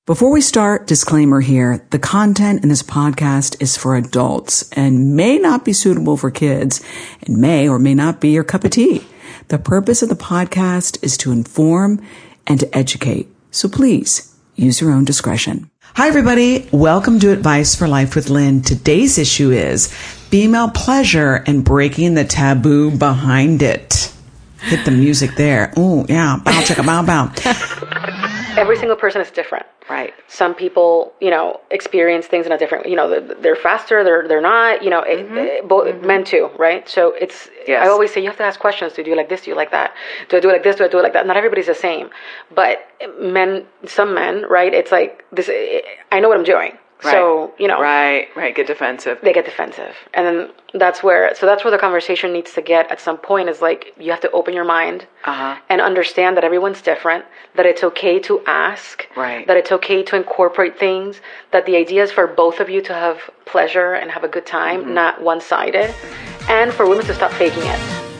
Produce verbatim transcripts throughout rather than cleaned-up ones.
Before we start, disclaimer here, the content in this podcast is for adults and may not be suitable for kids and may or may not be your cup of tea. The purpose of the podcast is to inform and to educate. So please use your own discretion. Hi, everybody. Welcome to Advice for Life with Lynn. Today's issue is female pleasure and breaking the taboo behind it. Hit the music there. Oh, yeah. Bow, chicka, bow, bow. Every single person is different. Right. Some people, you know, experience things in a different, you know, they're, they're faster, they're they're not, you know, it, Mm-hmm. it, both mm-hmm. men too, right? So it's, Yes. I always say you have to ask questions. Do you do like this? Do you like that? Do I do it like this? Do I do it like that? Not everybody's the same. But men, some men, right? It's like, this. I know what I'm doing. Right. So, you know. Right, right. Get defensive. They get defensive. And then that's where, so that's where the conversation needs to get at some point is like, you have to open your mind uh-huh. and understand that everyone's different, that it's okay to ask, right. that it's okay to incorporate things, that the idea is for both of you to have pleasure and have a good time, mm-hmm. not one-sided, and for women to stop faking it.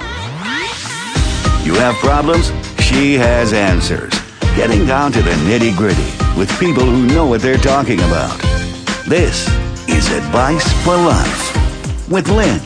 You have problems? She has answers. Getting down to the nitty-gritty with people who know what they're talking about. This is Advice for Life with Lynn.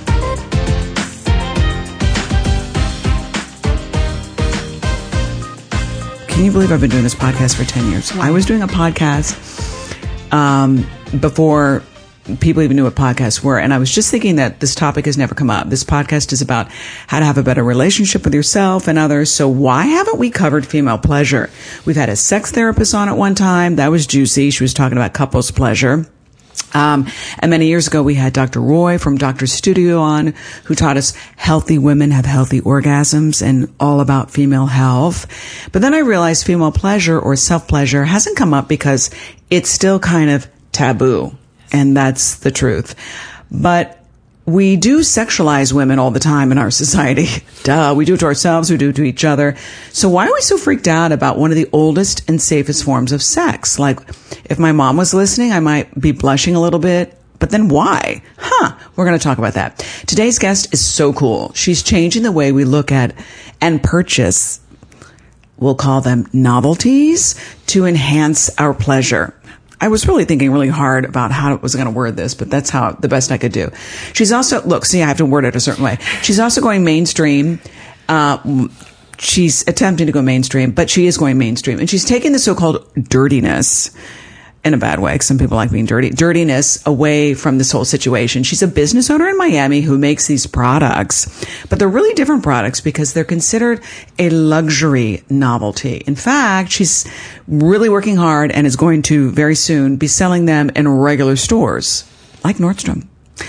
Can you believe I've been doing this podcast for ten years? I was doing a podcast um, before people even knew what podcasts were. And I was just thinking that this topic has never come up. This podcast is about how to have a better relationship with yourself and others. So why haven't we covered female pleasure? We've had a sex therapist on at one time. That was juicy. She was talking about couples pleasure. Um, and many years ago, we had Doctor Roy from Doctor Studio on, who taught us healthy women have healthy orgasms and all about female health. But then I realized female pleasure or self-pleasure hasn't come up because it's still kind of taboo. And that's the truth. But we do sexualize women all the time in our society. Duh. We do it to ourselves. We do it to each other. So why are we so freaked out about one of the oldest and safest forms of sex? Like, if my mom was listening, I might be blushing a little bit. But then why? Huh. We're going to talk about that. Today's guest is so cool. She's changing the way we look at and purchase, we'll call them novelties, to enhance our pleasure. I was really thinking really hard about how I was going to word this, but that's how the best I could do. She's also, look, see, I have to word it a certain way. She's also going mainstream. Uh, she's attempting to go mainstream, but she is going mainstream. And she's taking the so-called dirtiness, in a bad way, because some people like being dirty, dirtiness away from this whole situation. She's a business owner in Miami who makes these products, but they're really different products because they're considered a luxury novelty. In fact, she's really working hard and is going to very soon be selling them in regular stores like Nordstrom.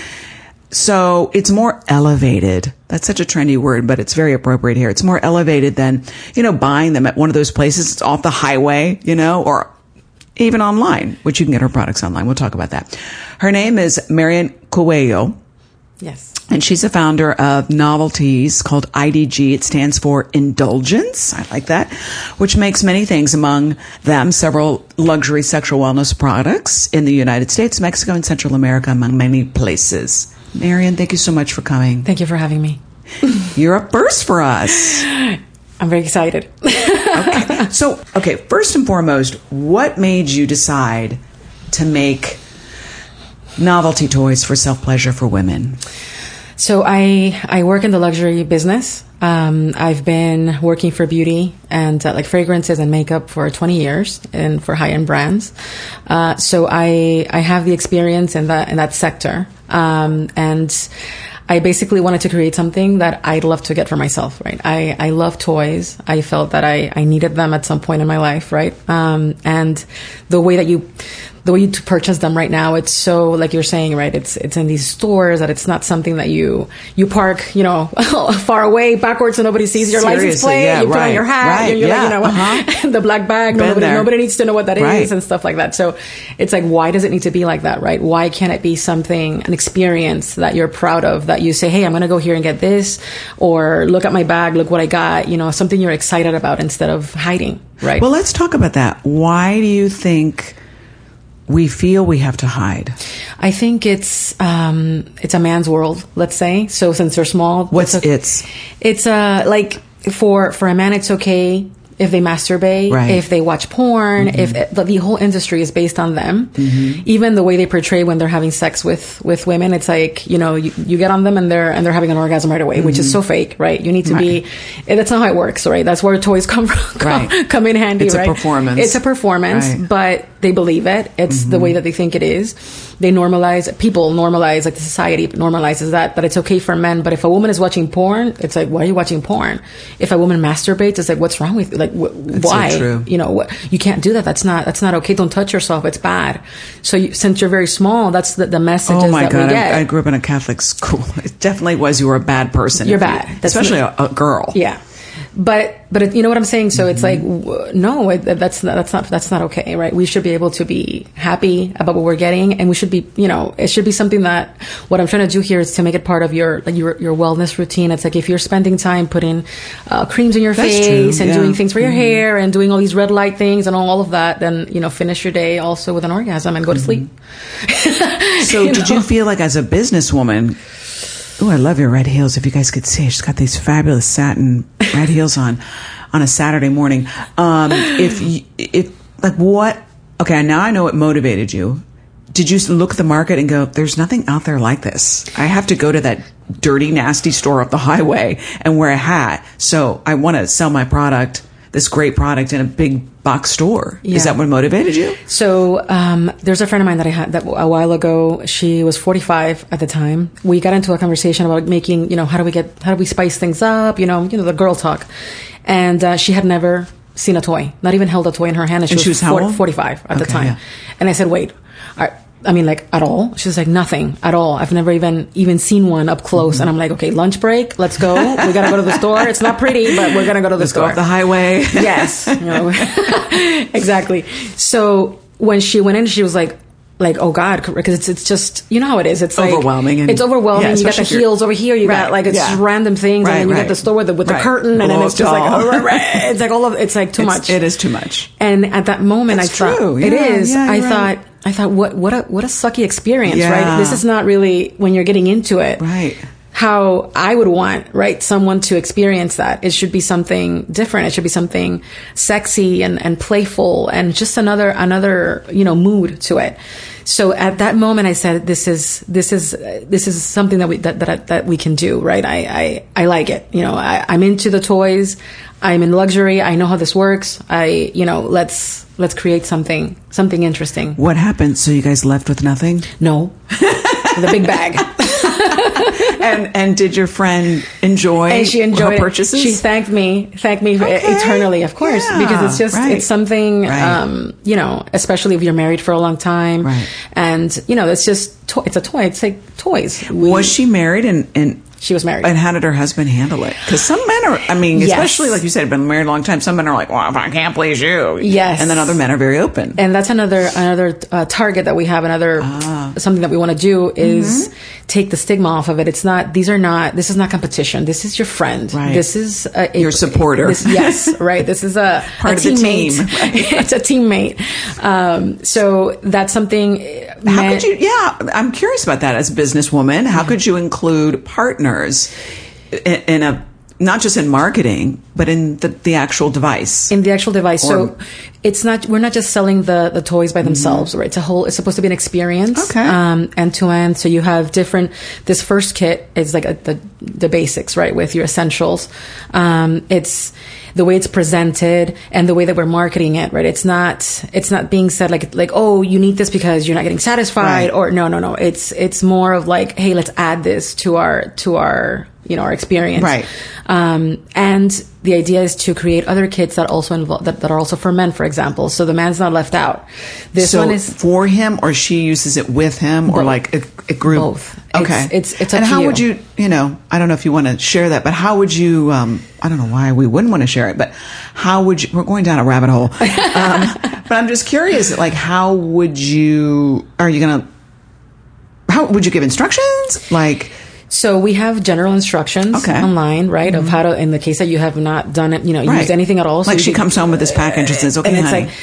So it's more elevated. That's such a trendy word, but it's very appropriate here. It's more elevated than, you know, buying them at one of those places. It's off the highway, you know, or even online, which you can get her products online. We'll talk about that. Her name is Marian Coelho. Yes. And she's the founder of Novelties called I D G. It stands for Indulgence. I like that. Which makes many things, among them several luxury sexual wellness products in the United States, Mexico, and Central America, among many places. Marian, thank you so much for coming. Thank you for having me. You're a first for us. I'm very excited. Okay. So, okay, first and foremost, what made you decide to make novelty toys for self-pleasure for women? So I, I work in the luxury business. Um, I've been working for beauty and uh, like fragrances and makeup for twenty years and for high-end brands. Uh, so I, I have the experience in that, in that sector. Um, and I basically wanted to create something that I'd love to get for myself, right? I, I love toys. I felt that I, I needed them at some point in my life, right? Um, and the way that you, the way you to purchase them right now, it's so, like you're saying, right? It's, it's in these stores that it's not something that you, you park, you know, far away backwards so nobody sees your Seriously, license plate. yeah, you put right, on your hat. right, and you're yeah, like, you know what? uh-huh. The black bag. Been Nobody, there. nobody needs to know what that Right. is and stuff like that. So it's like, why does it need to be like that, right? Why can't it be something, an experience that you're proud of, that you say, hey, I'm going to go here and get this, or look at my bag, look what I got, you know, something you're excited about instead of hiding, right? Well, let's talk about that. Why do you think we feel we have to hide? I think it's um, it's a man's world, let's say. So since they're small, What's it's? A, it's? It's uh, like for for a man, it's okay if they masturbate, right. if they watch porn, mm-hmm. if it, the, the whole industry is based on them. Mm-hmm. Even the way they portray when they're having sex with, with women, it's like, you know, you, you get on them and they're and they're having an orgasm right away, mm-hmm. which is so fake, right? You need to right. be. That's not how it works, right? That's where toys come from, come, right. come in handy, it's right? It's a performance. It's a performance, right. but they believe it. It's mm-hmm. the way that they think it is. They normalize. People normalize, like the society normalizes that that it's okay for men. But if a woman is watching porn, it's like, why are you watching porn? If a woman masturbates, it's like, what's wrong with you? Like, wh- why? So true. You know, what, you can't do that. That's not. That's not okay. Don't touch yourself. It's bad. So you, since you're very small, that's the, the messages oh my that God, we get. I, I grew up in a Catholic school. It definitely was you were a bad person. You're bad, you, especially a, a girl. Yeah. But but it, you know what I'm saying. So mm-hmm. it's like w- no, it, that's not, that's not that's not okay, right? We should be able to be happy about what we're getting, and we should be, you know, it should be something that what I'm trying to do here is to make it part of your like your your wellness routine. It's like if you're spending time putting uh, creams in your that's face true. and yeah. doing things for your mm-hmm. hair and doing all these red light things and all, all of that, then you know finish your day also with an orgasm and go to sleep. Mm-hmm. So you did know? you feel like as a businesswoman? Oh, I love your red heels. If you guys could see, she's got these fabulous satin red heels on, on a Saturday morning. Um, if, you, if, like what, okay, now I know what motivated you. Did you look at the market and go, there's nothing out there like this. I have to go to that dirty, nasty store up the highway and wear a hat. So I want to sell my product, this great product in a big box store. Yeah. Is that what motivated you? So um, there's a friend of mine that I had that a while ago. She was forty-five at the time. We got into a conversation about making, you know, how do we get, how do we spice things up? You know, you know the girl talk. And uh, she had never seen a toy, not even held a toy in her hand. And she, and she was, was how four, old? forty-five at okay, the time. Yeah. And I said, wait, I, I mean, like at all? She was like, nothing at all. I've never even even seen one up close. Mm-hmm. And I'm like, okay, lunch break. Let's go. We got to go to the store. It's not pretty, but we're going to go to the Let's store. Go up the highway. Yes. You know. Exactly. So when she went in, she was like, like, oh God, because it's it's just, you know how it is. It's like overwhelming. And, it's overwhelming. Yeah, you got the heels over here. You right, got like it's yeah. just random things, right, and then you right. get the store with the with right. the curtain, and then it's just like oh, right, right. It's like all of it's like too it's, much. It is too much. And at that moment, That's I thought true. it yeah, is. Yeah, I right. thought I thought what what a what a sucky experience, yeah. right? This is not really when you're getting into it, right? How I would want, right, someone to experience that. It should be something different. It should be something sexy and, and playful and just another, another, you know, mood to it. So at that moment, I said, this is, this is, this is something that we, that, that, that we can do, right? I, I, I like it. You know, I, I'm into the toys. I'm in luxury. I know how this works. I, you know, let's, let's create something, something interesting. What happened? So you guys left with nothing? No. With a big bag. and and did your friend enjoy and she enjoyed her purchases? It. She thanked me, thanked me okay. eternally, of course, yeah, because it's just right. it's something, right. um, you know, especially if you're married for a long time, right. and you know, it's just to- it's a toy. It's like toys. We, was she married and and? She was married. And how did her husband handle it? Because some men are, I mean, yes. especially like you said, been married a long time. Some men are like, well, if I can't please you. Yes. And then other men are very open. And that's another another uh, target that we have. Another ah. something that we want to do is mm-hmm. take the stigma off of it. It's not, these are not, this is not competition. This is your friend. Right. This is a, a, your supporter. This, yes, right. This is a, part a of teammate. the team. Right. It's a teammate. Um, so that's something. How man, could you, yeah, I'm curious about that as a businesswoman. How yeah. could you include partners in, in a, not just in marketing, but in the, the actual device? In the actual device. Or, so it's not, we're not just selling the, the toys by themselves, mm-hmm. right? It's a whole, it's supposed to be an experience. Okay. Um, end to end. So you have different, this first kit is like a, the, the basics, right? With your essentials. Um, it's the way it's presented and the way that we're marketing it, right? It's not, it's not being said like, like, oh, you need this because you're not getting satisfied right. or no, no, no. It's, it's more of like, hey, let's add this to our, to our, you know, our experience. Right. Um, and the idea is to create other kits that also involve, that, that are also for men, for example. So the man's not left out. This so one is for him, or she uses it with him, both. Or like a, a group. Both. Okay. It's, it's, it's up and to how you. would you, you know, I don't know if you want to share that, but how would you, um, I don't know why we wouldn't want to share it, but how would you, we're going down a rabbit hole. Um, but I'm just curious, like, how would you, are you going to, how would you give instructions? Like, so we have general instructions okay. online, right? Mm-hmm. Of how to, in the case that you have not done it, you know, right. used anything at all. So like she can, comes home with this package and says, okay, and it's honey. like,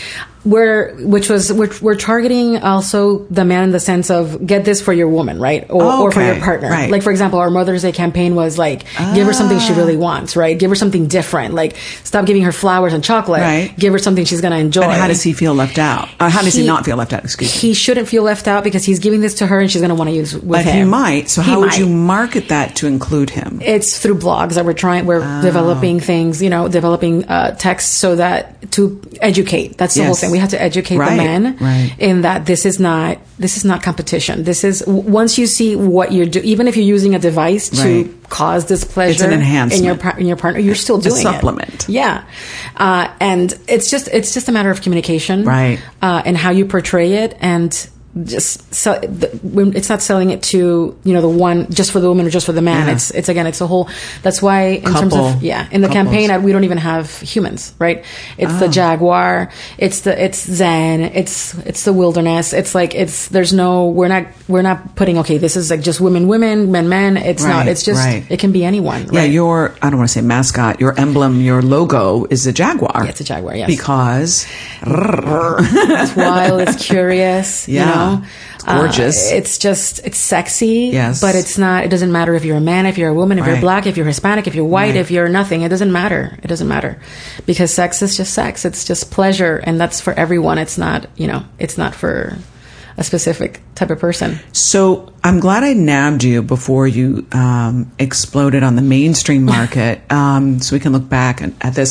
we're, which was, we're, we're targeting also the man in the sense of get this for your woman, right? Or, oh, okay. or for your partner. Right. Like, for example, our Mother's Day campaign was like, ah. give her something she really wants, right? Give her something different. Like, stop giving her flowers and chocolate. Right. Give her something she's going to enjoy. But how does he feel left out? Uh, how does he, he not feel left out? Excuse me. He shouldn't feel left out because he's giving this to her and she's going to want to use with but him. But he might. So he how might. would you market that to include him? It's through blogs that we're trying, we're oh. developing things, you know, developing uh, texts so that to educate. That's the yes. whole thing. We have to educate right. the men right. in that this is not, this is not competition. This is, once you see what you're doing, even if you're using a device to right. cause displeasure it's an enhancement. in your, in your partner, you're still doing a supplement. it. Yeah. Uh, and it's just, it's just a matter of communication. Right. Uh, and how you portray it. And just sell, it's not selling it to, you know, the one just for the woman or just for the man. Yeah. It's it's again, it's a whole. That's why in Couple. terms of yeah, in the Couples. campaign we don't even have humans, right? It's oh. the Jaguar, it's the it's Zen, it's it's the Wilderness. It's like it's there's no we're not we're not putting okay this is like just women women men men. It's right. not. It's just right. it can be anyone. Yeah, right? your I don't want to say mascot, your emblem, your logo is a Jaguar. Yeah, it's a Jaguar. Yes, because it's wild, it's curious. Yeah. You know? It's gorgeous. Uh, it's just, it's sexy. Yes. But it's not, it doesn't matter if you're a man, if you're a woman, if right. you're black, if you're Hispanic, if you're white, right. if you're nothing. It doesn't matter. It doesn't matter. Because sex is just sex. It's just pleasure. And that's for everyone. It's not, you know, it's not for a specific type of person. So I'm glad I nabbed you before you um, exploded on the mainstream market um, so we can look back at this.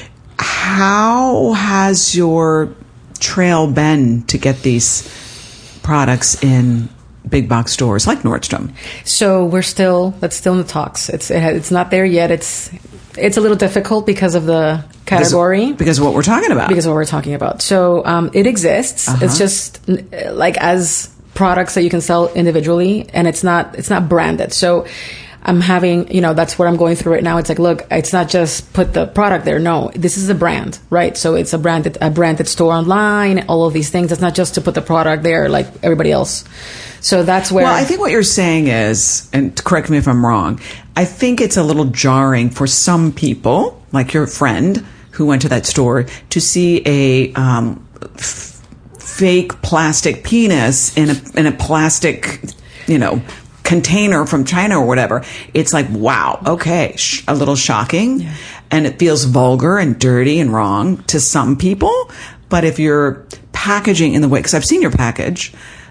How has your trail been to get these products in big box stores like Nordstrom? So we're still, that's still in the talks. It's it, it's not there yet. It's it's a little difficult because of the category. Because, because of what we're talking about. Because of what we're talking about. So um, it exists. Uh-huh. It's just like as products that you can sell individually, and it's not it's not branded. So I'm having, you know, that's what I'm going through right now. It's like, look, it's not just put the product there. No, this is a brand, right? So it's a branded, a branded store online, all of these things. It's not just to put the product there like everybody else. So that's where. Well, I think what you're saying is, and correct me if I'm wrong, I think it's a little jarring for some people, like your friend who went to that store, to see a um, f- fake plastic penis in a in a plastic, you know, container from China or whatever. It's like, wow, okay, sh- a little shocking. Yeah. And it feels vulgar and dirty and wrong to some people. But if you're packaging in the way, because I've seen your package,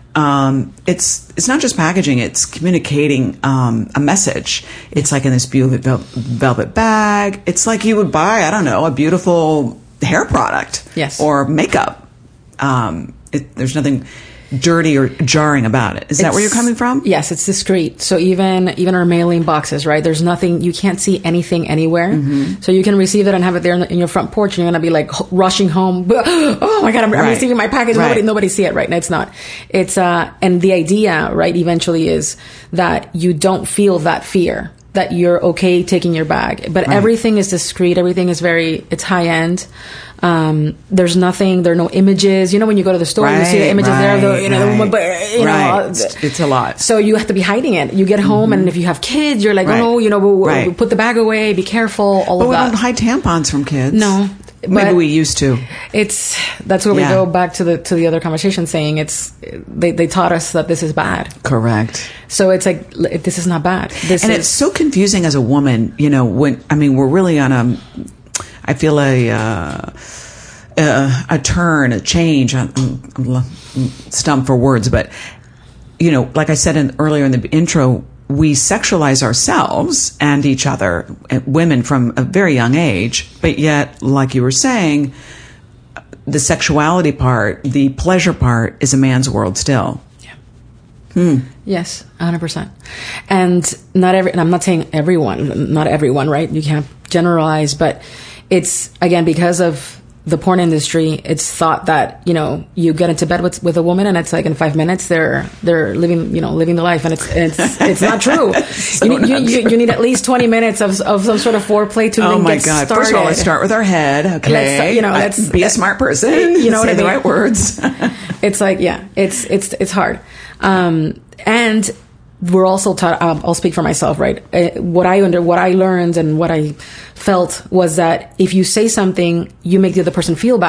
um, it's it's not just packaging, it's communicating um, a message. It's like in this beautiful vel- velvet bag. It's like you would buy, I don't know, a beautiful hair product. Yes. Or makeup. Um, it, there's nothing dirty or jarring about it. Is it's, that where you're coming from? Yes, it's discreet. So even even our mailing boxes, right? There's nothing, you can't see anything anywhere. Mm-hmm. So you can receive it and have it there in, the, in your front porch, and you're going to be like rushing home. Oh my God, I'm, right. I'm receiving my package. Right. Nobody nobody see it, right? No, it's not. It's uh, and the idea, right, eventually is that you don't feel that fear, that you're okay taking your bag. But right. everything is discreet. Everything is very, it's high end. Um, there's nothing, there are no images. You know, when you go to the store, right, you see the images right, there, the, you know, right, the woman, but, you right. know, it's, it's a lot. So you have to be hiding it. You get home, mm-hmm. and if you have kids, you're like, right. oh, you know, we'll, right. we'll put the bag away, be careful, all but of we that. don't hide tampons from kids. No. Maybe we used to. It's, that's where yeah. we go back to the, to the other conversation saying it's, they, they taught us that this is bad. Correct. So it's like, this is not bad. This and is, it's so confusing as a woman, you know, when, I mean, we're really on a, I feel a, uh, Uh, a turn, a change. I'm, I'm stumped for words, but you know, like I said in, earlier in the intro, we sexualize ourselves and each other, women from a very young age. But yet, like you were saying, the sexuality part, the pleasure part, is a man's world still. Yeah. Hmm. Yes, one hundred percent. And not every. And I'm not saying everyone, not everyone, right? You can't generalize, but it's again because of the porn industry, it's thought that, you know, you get into bed with with a woman and it's like in five minutes they're they're living, you know, living the life, and it's it's it's not true. so you, need, not you, true. you need at least twenty minutes of of some sort of foreplay to oh then my get God. started. First of all, let's start with our head. Okay, let's, you know, let's be a smart person. You know say what I mean? the right words. It's like yeah, it's it's it's hard, um, and. We're also taught, um, I'll speak for myself, right? Uh, what I under, what I learned and what I felt was that if you say something, you make the other person feel bad.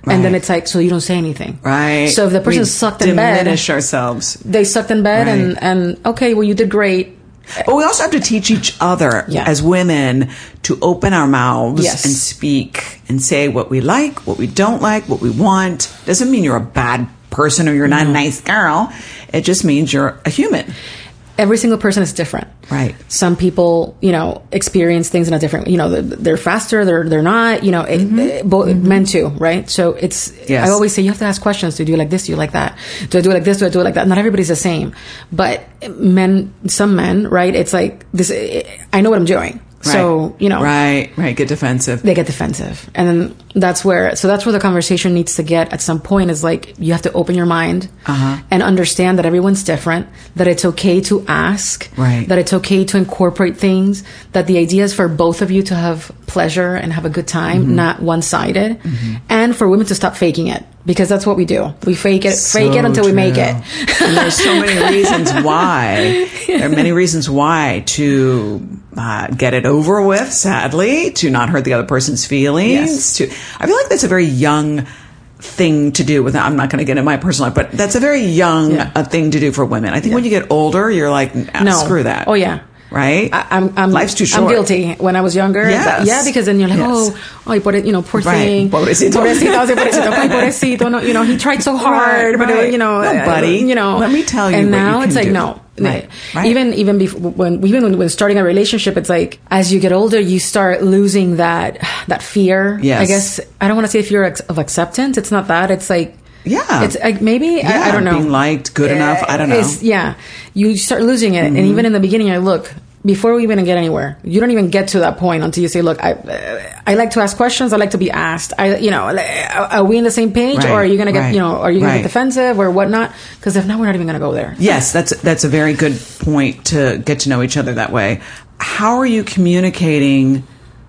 Right. And then it's like, so you don't say anything. Right. So if the person's We sucked in bed, diminish ourselves. they sucked in bed Right. and, and okay, well, you did great. But we also have to teach each other Yeah. as women to open our mouths Yes. and speak and say what we like, what we don't like, what we want. Doesn't mean you're a bad person or you're not a nice girl. It just means you're a human. Every single person is different. Right. Some people, you know, experience things in a different, you know, they're, they're faster, they're, they're not, you know, it, Mm-hmm. it, both Mm-hmm. men too, right? So it's, Yes. I always say you have to ask questions. Do you do it like this? Do you like that? Do I do it like this? Do I do it like that? Not everybody's the same, but men, some men, right? It's like this, I know what I'm doing. So, Right. you know, Right, right. Get defensive. they get defensive. And then that's where, so that's where the conversation needs to get at some point is like, you have to open your mind Uh-huh. and understand that everyone's different, that it's okay to ask, Right. that it's okay to incorporate things, that the idea is for both of you to have pleasure and have a good time, Mm-hmm. not one-sided, and for women to stop faking it. Because that's what we do. We fake it, So fake it until we make true. it. And there's so many reasons why. There are many reasons why to uh, get it over with, sadly, to not hurt the other person's feelings. Yes. To, I feel like that's a very young thing to do with, I'm not going to get into my personal life, but that's a very young Yeah. uh, thing to do for women. I think when you get older, you're like, nah, No. screw that. Oh, yeah. Right? I, I'm, I'm, Life's too short. I'm guilty. When I was younger, Yes. that- yeah, because then you're like, Yes. oh, oh, poor, you know, poor Right. thing, Pobrecito. pobrecito, I was like, pobrecito, ay, pobrecito, no, you know, he tried so hard, Right, but right. you know, No, uh, buddy, you know, let me tell you and what you now can it's like, do. no, Right, right. even even before when even when, when starting a relationship, it's like as you get older, you start losing that that fear. Yes. I guess I don't want to say fear ex- of acceptance. It's not that. It's like. Yeah. It's like maybe Yeah, I, I don't know. being liked, good enough, I don't know. It's, yeah, you start losing it, and even in the beginning, I look before we even get anywhere. You don't even get to that point until you say, "Look, I uh, I like to ask questions. I like to be asked. I you know, are we on the same page, Right, or are you gonna get right, you know, are you gonna right. get defensive or whatnot? Because if not, we're not even gonna go there." Yes, that's that's a very good point to get to know each other that way. How are you communicating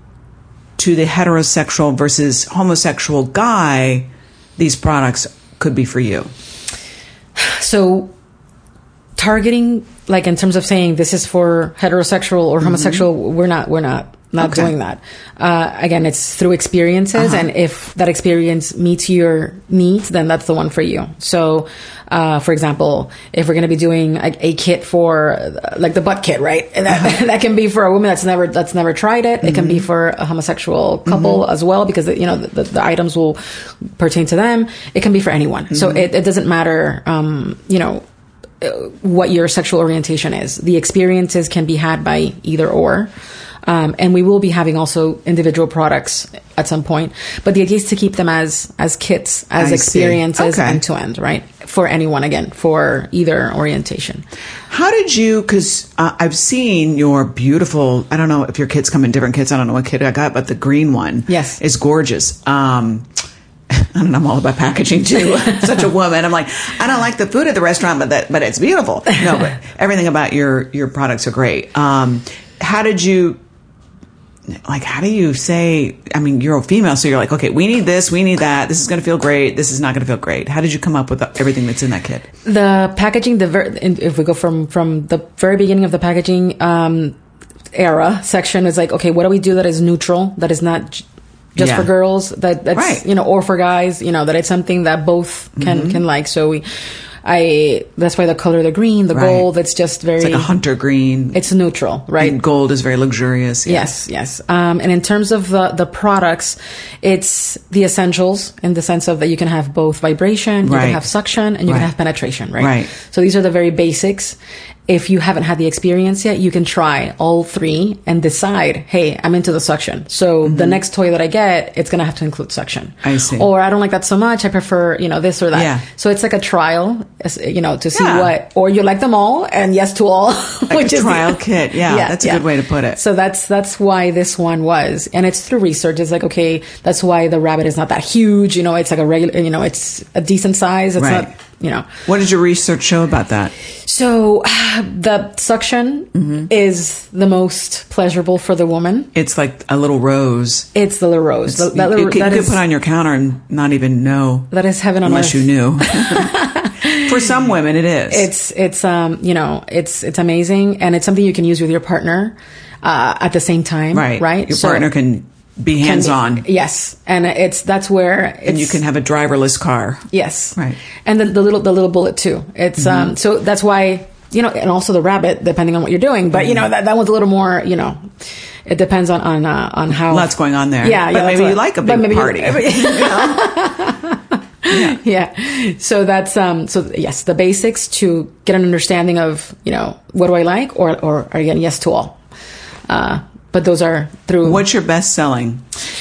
to the heterosexual versus homosexual guy these products could be for you? So targeting, like in terms of saying this is for heterosexual or homosexual, we're not we're not not Okay. doing that. Uh, again, it's through experiences, Uh-huh. and if that experience meets your needs, then that's the one for you. So, uh, for example, if we're going to be doing a, a kit for uh, like the butt kit, right? And that, Uh-huh. that can be for a woman that's never that's never tried it. It can be for a homosexual couple as well, because you know the, the items will pertain to them. It can be for anyone, so it, it doesn't matter. Um, you know. What your sexual orientation is. The experiences can be had by either or. Um, and we will be having also individual products at some point. But the idea is to keep them as, as kits, as I see. experiences Okay. end to end, right? For anyone, again, for either orientation. How did you, because uh, I've seen your beautiful, I don't know if your kits come in different kits. I don't know what kit I got, but the green one Yes. is gorgeous. Um, I don't know, I'm all about packaging too. Such a woman. I'm like, I don't like the food at the restaurant, but that, but it's beautiful. No, but everything about your, your products are great. Um, how did you, like, how do you say, I mean, you're a female, so you're like, okay, we need this, we need that. This is going to feel great. This is not going to feel great. How did you come up with everything that's in that kit? The packaging, the ver- if we go from, from the very beginning of the packaging, um, era section is like, okay, what do we do that is neutral, that is not j- just Yeah. for girls, that that's, Right. you know, or for guys, you know, that it's something that both can, Mm-hmm. can like. So we, I, that's why the color, the green, the Right. gold, it's just very, It's like a hunter green. it's neutral, right? And gold is very luxurious. Yeah. Yes, yes. Um, and in terms of the, the products, it's the essentials in the sense of that you can have both vibration, you Right. can have suction, and you Right. can have penetration, right? Right. So these are the very basics. If you haven't had the experience yet, you can try all three and decide, hey, I'm into the suction. So the next toy that I get, it's going to have to include suction. Mm-hmm. I see. Or I don't like that so much. I prefer, you know, this or that. Yeah. So it's like a trial, as- you know, to see Yeah. what, or you like them all and yes to all. Like a trial kit. Yeah, that's a good way to put it. So that's that's why this one was, and it's through research. It's like, okay, that's why the rabbit is not that huge. You know, it's like a regular. You know, it's a decent size. It's Right. not. You know. What did your research show about that? So the suction Mm-hmm. is the most pleasurable for the woman. It's like a little rose. It's the little rose. The- that you little, could, that you is could put on your counter and not even know, that is heaven on unless earth. you knew. For some women, it is. It's it's um you know it's it's amazing, and it's something you can use with your partner uh, at the same time. right. Right. Your So- partner can be hands-on. Be, yes, and it's that's where it's, and you can have a driverless car. Yes, right. And the, the little the little bullet too. It's mm-hmm. um so that's why, you know, and also the rabbit, depending on what you're doing. But mm-hmm. you know, that that one's a little more, you know, it depends on on uh, on how lots going on there. Yeah, but yeah, maybe you what, like a big maybe party. You know? yeah. yeah. So that's um so yes, the basics to get an understanding of, you know, what do I like, or or again, yes to all. Uh But those are through... What's your best selling?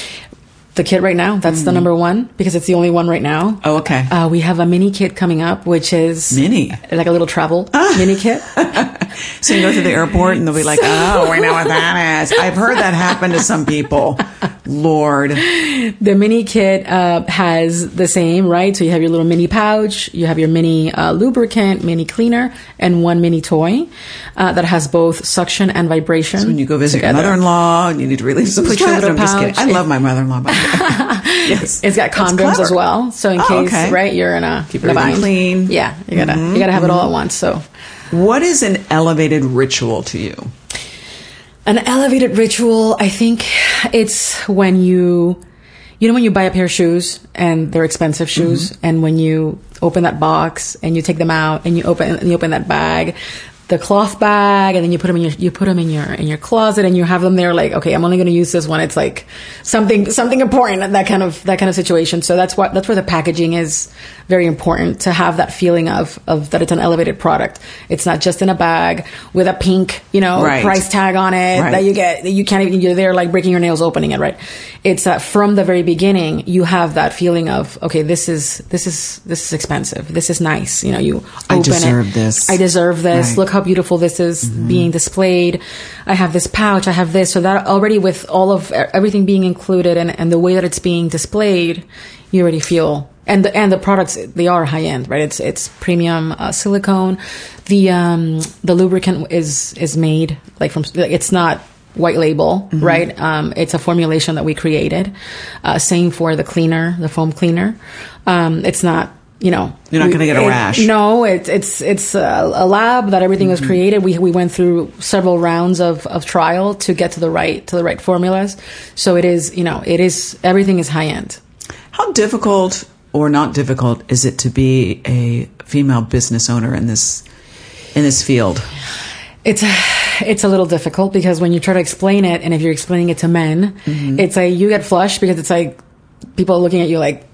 The kit right now. That's mm. the number one because it's the only one right now. Oh, okay. Uh, we have a mini kit coming up, which is... Mini? Like a little travel ah. mini kit. So you go to the airport and they'll be like, oh, we know what that is. I've heard that happen to some people. Lord. The mini kit uh, has the same, right? So you have your little mini pouch, you have your mini uh, lubricant, mini cleaner, and one mini toy uh, that has both suction and vibration. So when you go visit together. your mother-in-law and you need to relieve some Put stress. Your I'm pouch. just kidding. I love my mother-in-law, by the way. Yes. It's got condoms as well. So in oh, case, okay. right, you're in a, Keep in a bind. clean. Yeah, you gotta, mm-hmm. you gotta have it all at once. So, what is an elevated ritual to you? An elevated ritual, I think it's when you, you know, when you buy a pair of shoes and they're expensive shoes, mm-hmm. and when you open that box and you take them out and you open, and you open that bag, the cloth bag, and then you put them in your, you put them in your, in your closet, and you have them there like, okay, I'm only going to use this when it's like something, something important, that kind of, that kind of situation. So that's what, that's where the packaging is very important, to have that feeling of, of that it's an elevated product. It's not just in a bag with a pink, you know, right. price tag on it right. that you get, you can't even, you're there like breaking your nails opening it, right? It's that from the very beginning, you have that feeling of, okay, this is, this is, this is expensive. This is nice. You know, you open I deserve it. this. I deserve this. Right. Look how beautiful this is mm-hmm. being displayed. I have this pouch. I have this. So that already, with all of everything being included and, and the way that it's being displayed, you already feel, and the, and the products, they are high end, right? It's, it's premium uh, silicone. The, um, the lubricant is, is made like from, it's not white label, mm-hmm. right? Um, it's a formulation that we created. Uh, same for the cleaner, the foam cleaner. Um, it's not, you know, you're not going to get a it, rash. No, it's it's it's a, a lab that everything mm-hmm. was created. We we went through several rounds of, of trial to get to the right to the right formulas. So it is, you know, it is, everything is high end. How difficult or not difficult is it to be a female business owner in this in this field? It's it's a little difficult because when you try to explain it, and if you're explaining it to men, mm-hmm. it's like you get flushed because it's like people looking at you like,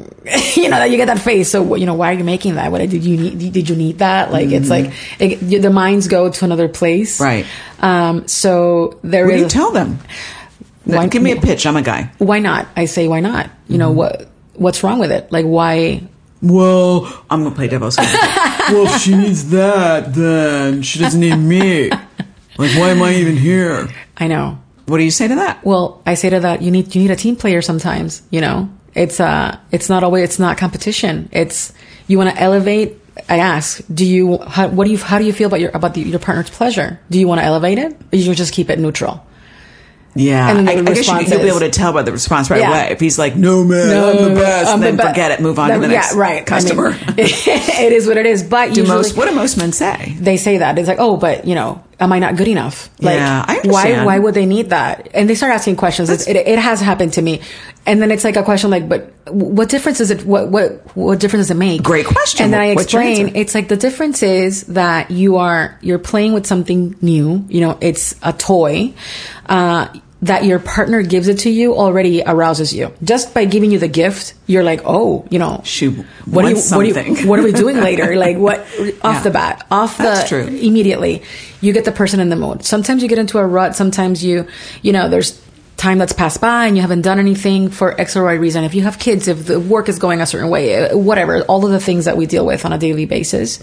you know, you get that face. So, you know, why are you making that? What did you need? Did you need that? Like, mm-hmm. it's like it, the minds go to another place, right? Um, so there what is. do you tell them? Why, Give me a pitch. I'm a guy. Why not? I say, why not? You mm-hmm. know what? What's wrong with it? Like, why? Well, I'm gonna play devil's advocate. Well, if she needs that, then she doesn't need me. Like, why am I even here? I know. What do you say to that? Well, I say to that, you need you need a team player sometimes. You know, it's uh, it's not always it's not competition. It's you want to elevate. I ask, do you how, what do you how do you feel about your about the, your partner's pleasure? Do you want to elevate it, or you just keep it neutral? Yeah, and then the I, I guess you, you'll be able to tell by the response right yeah. away. If he's like, "No, man, no, I'm the best," I'm then the be- forget it. Move on the, to the next yeah, right. customer. I mean, it is what it is. But do usually, most what do most men say? They say that it's like, "Oh, but you know, am I not good enough?" Like, yeah, I understand. why why would they need that? And they start asking questions. It, it, it has happened to me, and then it's like a question like, "But what difference is it? What what what difference does it make?" Great question. And then I What's explain. It's like the difference is that you are you're playing with something new. You know, it's a toy. Uh, that your partner gives it to you already arouses you. Just by giving you the gift, you're like, oh, you know, Shoot, what, are you, what, are you, what are we doing later? Like, what, off yeah. the bat, off That's the, true. immediately, you get the person in the mood. Sometimes you get into a rut. Sometimes you, you know, there's time that's passed by and you haven't done anything for X or Y reason. If you have kids, if the work is going a certain way, whatever, all of the things that we deal with on a daily basis.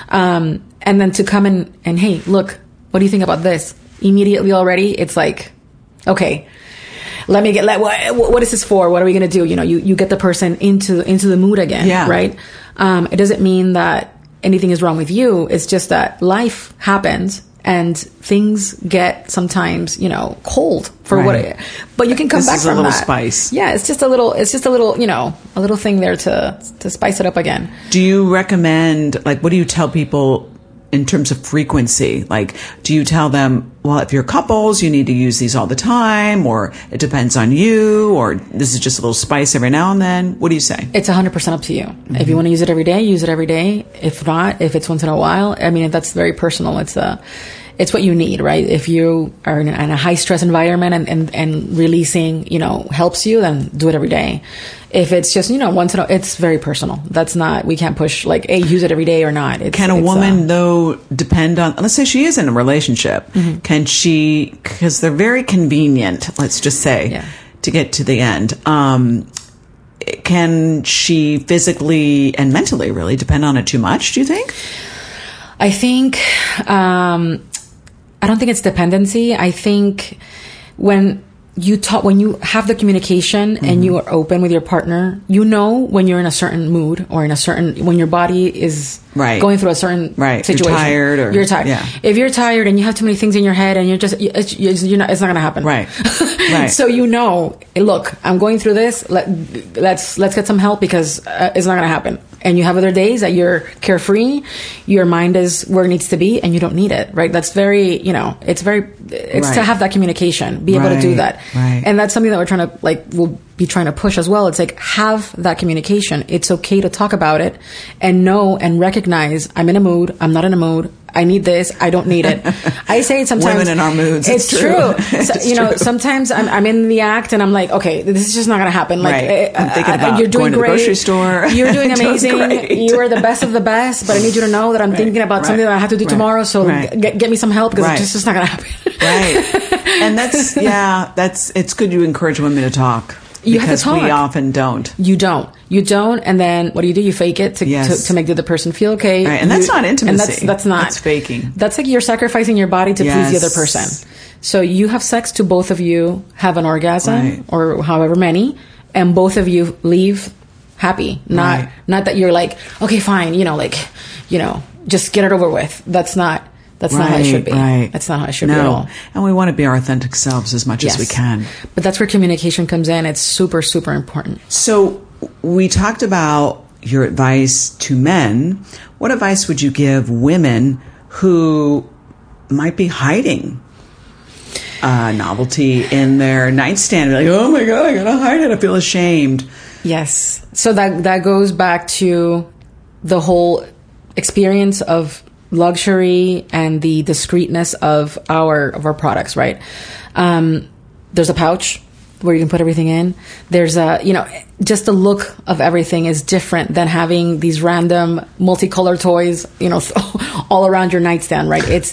Um, and then to come in and, hey, look, what do you think about this? Immediately already, it's like, okay, let me get, let, what, what is this for? What are we going to do? You know, you, you get the person into, into the mood again, yeah. right? Um, it doesn't mean that anything is wrong with you. It's just that life happens and things get sometimes, you know, cold for right. what it, but you can come this back is from a little that. Spice. Yeah. It's just a little, it's just a little, you know, a little thing there to, to spice it up again. Do you recommend, like, what do you tell people in terms of frequency? Like, do you tell them, well, if you're couples, you need to use these all the time, or it depends on you, or this is just a little spice every now and then? What do you say? It's one hundred percent up to you. Mm-hmm. If you want to use it every day, use it every day. If not, if it's once in a while, I mean, that's very personal. It's a, it's what you need, right? If you are in a, in a high stress environment and, and, and releasing, you know, helps you, then do it every day. If it's just, you know, once in a, it's very personal. That's not, we can't push like, hey, use it every day or not. It's, can a it's, woman uh, though depend on, let's say she is in a relationship, mm-hmm. can she, because they're very convenient, let's just say, yeah. to get to the end. Um, can she physically and mentally really depend on it too much, do you think? I think, um, I don't think it's dependency. I think when you talk, when you have the communication mm-hmm. and you are open with your partner, you know when you're in a certain mood or in a certain, when your body is right. going through a certain right. situation. You're tired or you're tired. Yeah. If you're tired and you have too many things in your head and you're just, it's, you're not, it's not going to happen. Right. right. So you know, look, I'm going through this. Let, let's, let's get some help because uh, it's not going to happen. And you have other days that you're carefree, your mind is where it needs to be, and you don't need it, right? That's very, you know, it's very, it's right. to have that communication, be able right. to do that. Right. And that's something that we're trying to, like, we'll be trying to push as well. It's like, have that communication. It's okay to talk about it and know and recognize I'm in a mood, I'm not in a mood. I need this. I don't need it. I say it sometimes. Women in our moods. It's, it's true. true. So, it's you know, true. sometimes I'm, I'm in the act and I'm like, okay, this is just not going to happen. Like, right. I'm thinking about uh, you're doing going to great. the grocery store. You're doing amazing. You are the best of the best. But I need you to know that I'm right. thinking about right. something that I have to do right. tomorrow. So right. get, get me some help because right. it's just not going to happen. Right. And that's yeah. That's it's good you encourage women to talk. You have to because talk. we often don't. You don't. You don't, and then what do you do? You fake it to yes. to, to make the other person feel okay. Right. And that's you, not intimacy. And that's that's not. That's faking. That's like you're sacrificing your body to yes. please the other person. So you have sex to both of you have an orgasm right. or however many, and both of you leave happy. Not right. not that you're like, okay, fine, you know, like, you know, just get it over with. That's not. That's right, not how it should be. Right. That's not how it should no. be at all. And we want to be our authentic selves as much yes. as we can. But that's where communication comes in. It's super, super important. So we talked about your advice to men. What advice would you give women who might be hiding uh, novelty in their nightstand? Like, oh my God, I gotta hide it. I feel ashamed. Yes. So that that goes back to the whole experience of luxury and the discreetness of our of our products, right? Um, there's a pouch where you can put everything in. There's a, you know, just the look of everything is different than having these random multicolored toys, you know, all around your nightstand, right? It's,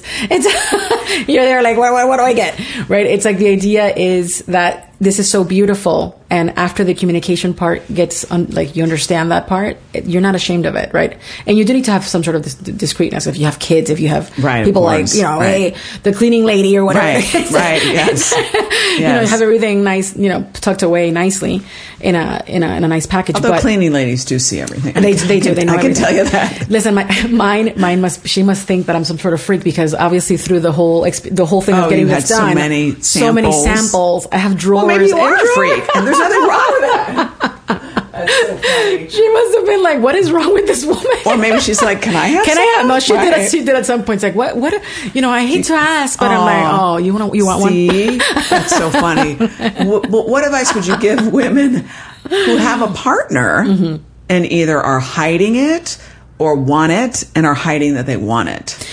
it's, you're there like, what, what, what do I get? Right? It's like the idea is that this is so beautiful. And after the communication part gets, un- like, you understand that part, it, you're not ashamed of it, right? And you do need to have some sort of dis- discreetness. If you have kids, if you have right, people like, you know, right. hey, the cleaning lady or whatever. Right, right, yes. yes. You know, have everything nice, you know, tucked away nicely in a, in a, in a nice package. Although but cleaning ladies do see everything. They, they do. They know I can everything. tell you that. Listen, my, mine, mine must, she must think that I'm some sort of freak because obviously through the whole, exp- the whole thing oh, of getting you this had done. so many samples. So many samples. I have drawers. Well, maybe you are and a freak. And there's nothing wrong with that. That's so funny. She must have been like, what is wrong with this woman? Or maybe she's like, can I have Can some? I have? No, she right. did. She did at some points. Like, what? What? You know, I hate to ask, but oh, I'm like, oh, you want? You want see? one? That's so funny. what, what advice would you give women who have a partner mm-hmm. and either are hiding it or want it and are hiding that they want it?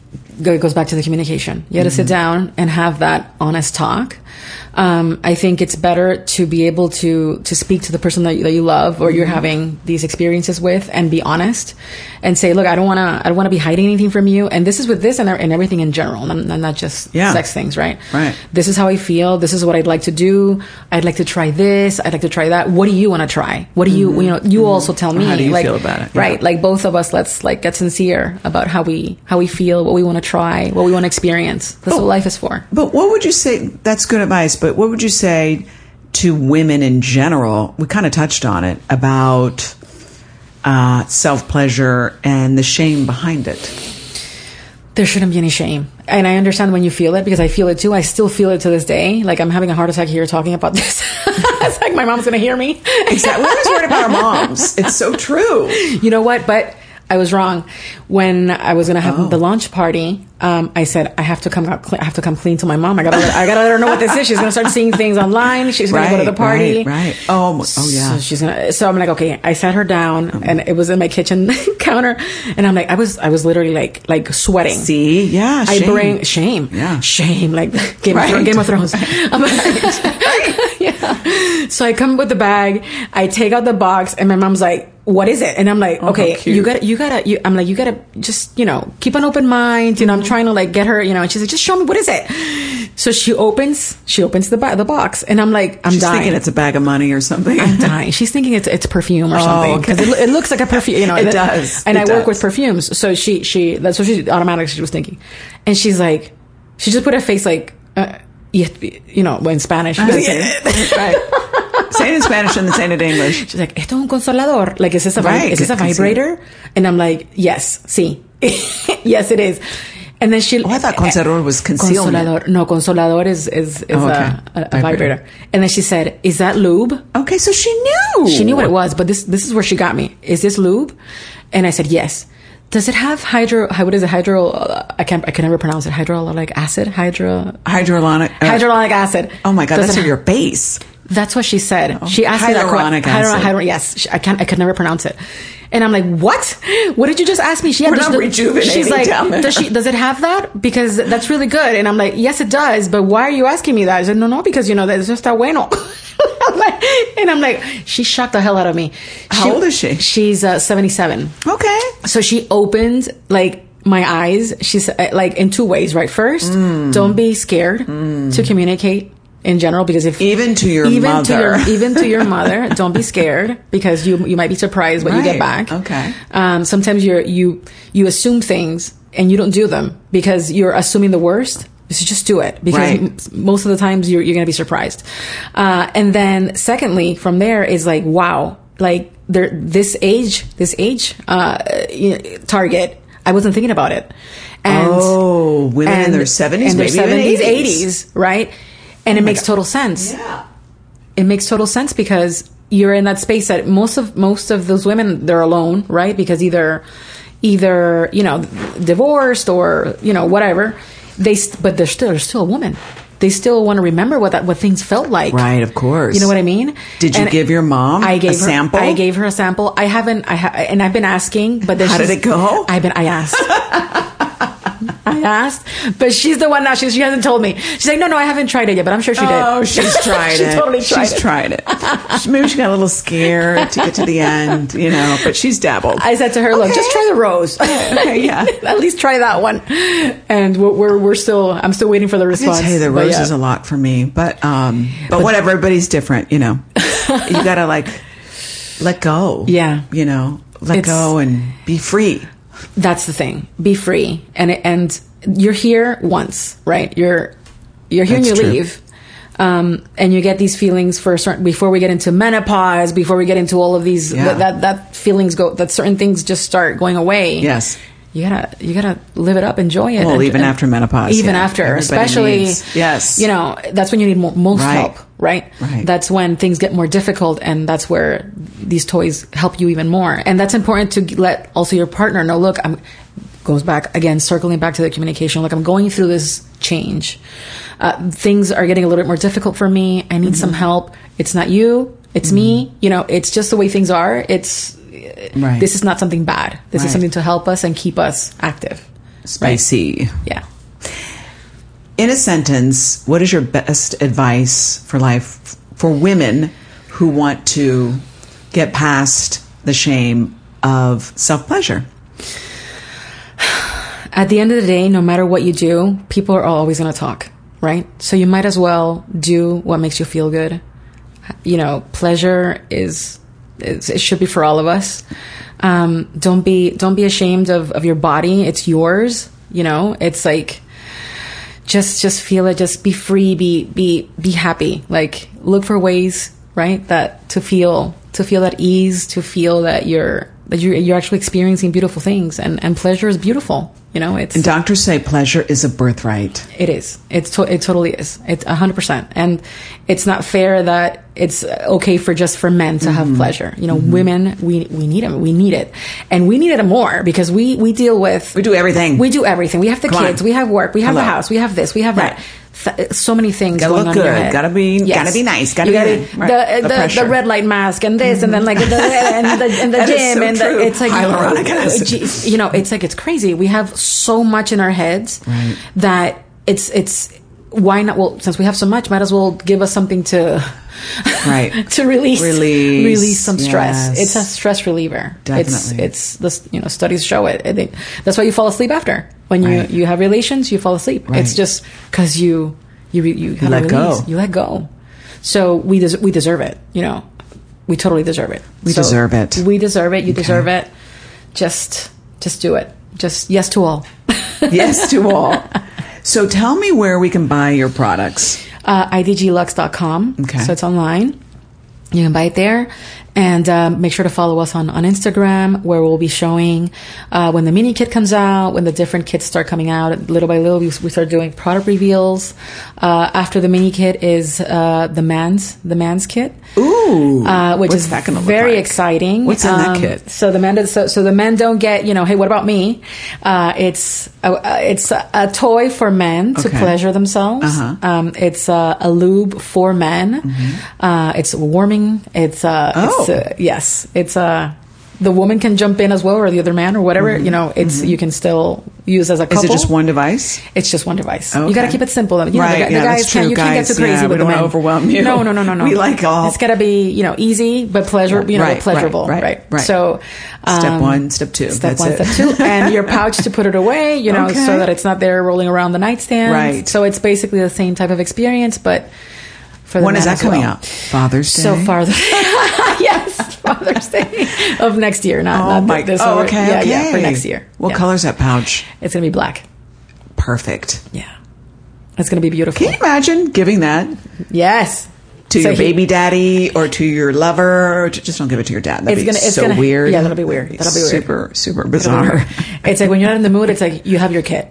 It goes back to the communication. You got to mm-hmm. sit down and have that honest talk. Um, I think it's better to be able to to speak to the person that you, that you love or you're having these experiences with and be honest and say, look, I don't want to I don't want to be hiding anything from you. And this is with this and, and everything in general, and not, not just yeah. sex things, right? Right. This is how I feel. This is what I'd like to do. I'd like to try this. I'd like to try that. What do you want to try? What do you, mm-hmm. you know, you mm-hmm. also tell me. How do you like, feel about it? Right. Yeah. Like both of us, let's like get sincere about how we how we feel, what we want to try, what we want to experience. That's but, what life is for. But what would you say, that's good advice, but what would you say to women in general? We kind of touched on it about uh, self-pleasure and the shame behind it. There shouldn't be any shame. And I understand when you feel it because I feel it too. I still feel it to this day. Like I'm having a heart attack here talking about this. It's like my mom's going to hear me. Exactly. We're always worried about our moms. It's so true. You know what? But I was wrong. When I was going to have Oh. the launch party, um, I said, I have to come out, cle- I have to come clean to my mom. I gotta, let, I gotta let her know what this is. She's going to start seeing things online. She's going to go to the party. Right, right. Oh, oh yeah. So she's gonna. So I'm like, okay. I sat her down, and it was in my kitchen counter, and I'm like, I was, I was literally like, like sweating. See, yeah, I shame. bring shame, Yeah. shame, like Game, Right. of, Thrones, Game of Thrones. I'm like, yeah. So I come with the bag, I take out the box, and my mom's like, "What is it?" And I'm like, Oh, "Okay, how cute. you gotta, you gotta." You, I'm like, "You gotta just, you know, keep an open mind." You know, I'm trying to like get her, you know. And she's like, "Just show me what is it." So she opens, she opens the ba- the box, and I'm like, "I'm She's dying." thinking it's a bag of money or something. I'm dying. She's thinking it's it's perfume or something okay. because it, it looks like a perfume. You know, It and- does. And It I work does. with perfumes, so she she that's what she automatically she was thinking, and she's like, she just put her face like, uh, you, you know, in Spanish. Right. Say it in Spanish and then say it in English. She's like, "Esto es un consolador. Like, is this a vi- Right. is this a Can see vibrator?" And I'm like, "Yes, sí, yes, it is." And then she, Oh, I thought consolador was concealment. Consolador. No, consolador is is, is Oh, okay. a, a, a Vibrator. vibrator. And then she said, "Is that lube?" Okay, so she knew. She knew what it was, but this this is where she got me. Is this lube? And I said yes. Does it have hydro? How what is it? Hydro? Uh, I can't. I can never pronounce it. Hyaluronic acid. Hydro. Hydrolonic. uh, Hyaluronic acid. Oh my God, Does that's it for your base. That's what she said. She asked me that Hyaluronic question. acid. Hyaluronic, yes, She- I can't. I could never pronounce it. And I'm like, what? What did you just ask me? She, We're does- not does- rejuvenating She's like, down there. does she? Does it have that? Because that's really good. And I'm like, yes, it does. But why are you asking me that? I said, no, no, because you know that's just está bueno. I'm like- and I'm like, she shocked the hell out of me. How She- old is she? She's uh, seventy-seven. Okay. So she opened like my eyes. She's uh, like in two ways, right? First, Mm. don't be scared to communicate in general, because if Even to your even mother. to your even to your mother, don't be scared, because you you might be surprised what you get Right. back. Okay. Um, sometimes you're you you assume things and you don't do them because you're assuming the worst. So just do it, because Right. m- most of the times you're you're going to be surprised. Uh, and then secondly, from there is like, wow, like there this age this age uh, you know, target. I wasn't thinking about it. And, Oh, women in their seventies, in their maybe even seventies, eighties. eighties, right? And it makes total sense. Yeah. It makes total sense because you're in that space that most of most of those women, they're alone, right? Because either either you know divorced or you know whatever. They st- but they're still they're still a woman. They still want to remember what that what things felt like. Right, of course. You know what I mean? Did you And give your mom I gave a her, sample? I gave her a sample. I haven't. I ha- and I've been asking, but then How did she's- it go? I've been. I asked. I asked, but she's the one now. She, she hasn't told me. She's like, no, no, I haven't tried it yet, but I'm sure she did. Oh, she's tried she it. totally tried she's it. tried it. She- Maybe she got a little scared to get to the end, you know, but she's dabbled. I said to her, look, just try the rose. Okay, yeah. At least try that one. And we're, we're, we're still, I'm still waiting for the I response. can tell you the But rose yeah. is a lot for me, but um, but, whatever. Everybody's different, you know. You gotta like let go. Yeah. you know, let It's- go and be free. That's the thing. Be free. And, and you're here once, right? You're, you're here That's and you true. leave. Um, and you get these feelings for a certain, before we get into menopause, before we get into all of these, Yeah. that, that, that feelings go, that certain things just start going away. Yes. You gotta, you gotta live it up, enjoy it. Well, and- even and- after menopause, even yeah. after, Everybody especially, needs- yes. you know, that's when you need mo- most Right. help, right? Right. That's when things get more difficult, and that's where these toys help you even more. And that's important to let also your partner know. Look, I'm goes back again, circling back to the communication. Look, I'm going through this change. Uh, things are getting a little bit more difficult for me. I need Mm-hmm. some help. It's not you. It's me. You know, it's just the way things are. It's Right. this is not something bad. This Right. is something to help us and keep us active. Spicy. Yeah. In a sentence, what is your best advice for life for women who want to get past the shame of self-pleasure? At the end of the day, no matter what you do, people are always going to talk, right? So you might as well do what makes you feel good. You know, pleasure is, is it should be for all of us. Um, don't be don't be ashamed of, of your body. It's yours. You know, it's like just just feel it. Just be free. Be be be happy. Like look for ways, right? That to feel to feel that ease. To feel that you're that you're you're actually experiencing beautiful things, and and pleasure is beautiful. You know, it's And doctors say pleasure is a birthright. it is. It's to, it totally is. It's a hundred percent. And it's not fair that it's okay for just for men to have Mm-hmm. pleasure. You know, Mm-hmm. women, we, we need it. We need it. And we need it more because we, we deal with... We do everything. We do everything. We have the Come kids. on. We have work. We have Hello. the house. We have this. We have Right. that. Th- so many things Gotta going look on in your good. head. Gotta be- gotta be nice. Gotta You be- right. the, The the, pressure. the red light mask and this and then like the, and the, and the That is gym so and true. the, it's like Hyaluronic acid. Gee, you know, it's like it's crazy. We have so much in our heads Right. that it's it's why not? Well, since we have so much, might as well give us something to Right. to release Release, release some stress. yes. It's a stress reliever. Definitely. It's it's the you know studies show it. I think that's why you fall asleep after when you Right. you have relations. You fall asleep. Right. It's just because you you re- you, have a let go. release. You let go. So we des- we deserve it. You know, we totally deserve it. We So deserve it. We deserve it. You Okay. deserve it. Just just do it. Just yes to all. Yes to all. So tell me where we can buy your products. uh, I D G lux dot com. Okay. So it's online. You can buy it there. And um, make sure to follow us on, on Instagram, where we'll be showing uh, when the mini kit comes out, when the different kits start coming out. Little by little, we, we start doing product reveals. Uh, after the mini kit is uh, the man's the man's kit. Ooh. Uh, which What's is that gonna look very like? exciting. What's in that Um, kit? So the men, so, so the men don't get, you know, hey, what about me? Uh, it's a, uh, it's a, a toy for men to Okay. pleasure themselves. Uh-huh. Um, it's uh, a lube for men. Uh, it's warming. It's uh, Oh. it's, uh, yes, it's uh, the woman can jump in as well, or the other man, or whatever. You know, it's you can still use as a couple. Is it just one device? It's just one device. Okay. You got to keep it simple. You know, Right, the, gu- yeah, the guys that's true, can't. You can't guys. get too crazy Yeah, we with don't the wanna men. overwhelm you. No, no, no, no, no. We like all- It's got to be you know easy but pleasure. You know, Right, but pleasurable. right, Right. right, right. So Step um, one, step two. Step That's one, it. step two, and your pouch to put it away. You know, Okay. so that it's not there rolling around the nightstand. Right. So it's basically the same type of experience, but for the When is men that as coming well. out? Father's Day? So far, yes, Father's Day of next year, not Oh, not my. this. Oh, over- okay. Yeah, okay. yeah, for next year. What Yeah. color's that pouch? It's gonna be black. Perfect. Yeah, it's gonna be beautiful. Can you imagine giving that Yes. to So your he- baby daddy or to your lover? Or to- just don't give it to your dad. That'd It's be gonna- it's so gonna- weird. yeah, that'll be weird. That'll be weird. super, super It'll be bizarre. weird. It's like when you're not in the mood, it's like you have your kit.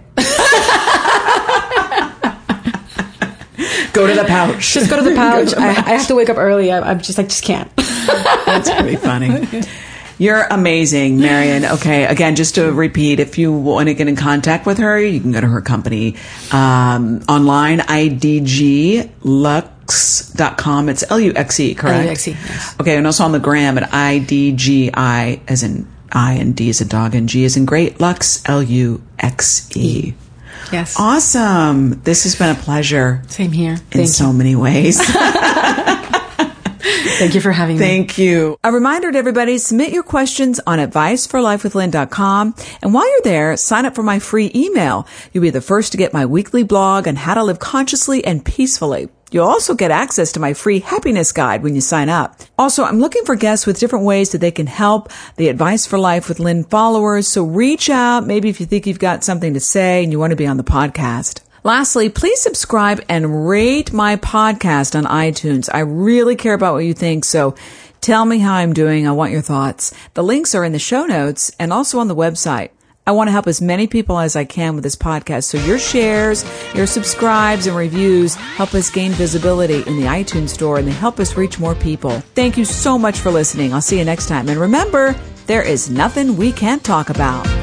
Go to the pouch. Just go to the pouch. I, I have to wake up early. I, I'm just like, just can't. That's pretty funny. You're amazing, Marian. Okay, again, just to repeat, if you want to get in contact with her, you can go to her company um, online, I D G lux dot com. It's L U X E, correct? L U X E, yes. Okay, and also on the gram at I D G I, as in I and D as a dog and G as in great, Lux, L U X E. Yes. Awesome. This has been a pleasure Same here. in Thank so you. many ways. Thank you for having me. Thank you. A reminder to everybody, submit your questions on advice for life with lynn dot com. And while you're there, sign up for my free email. You'll be the first to get my weekly blog on how to live consciously and peacefully. You'll also get access to my free happiness guide when you sign up. Also, I'm looking for guests with different ways that they can help the Advice for Life with Lynn followers. So reach out, maybe if you think you've got something to say and you want to be on the podcast. Lastly, please subscribe and rate my podcast on iTunes. I really care about what you think, so tell me how I'm doing. I want your thoughts. The links are in the show notes and also on the website. I want to help as many people as I can with this podcast, so your shares, your subscribes, and reviews help us gain visibility in the iTunes store, and they help us reach more people. Thank you so much for listening. I'll see you next time. And remember, there is nothing we can't talk about.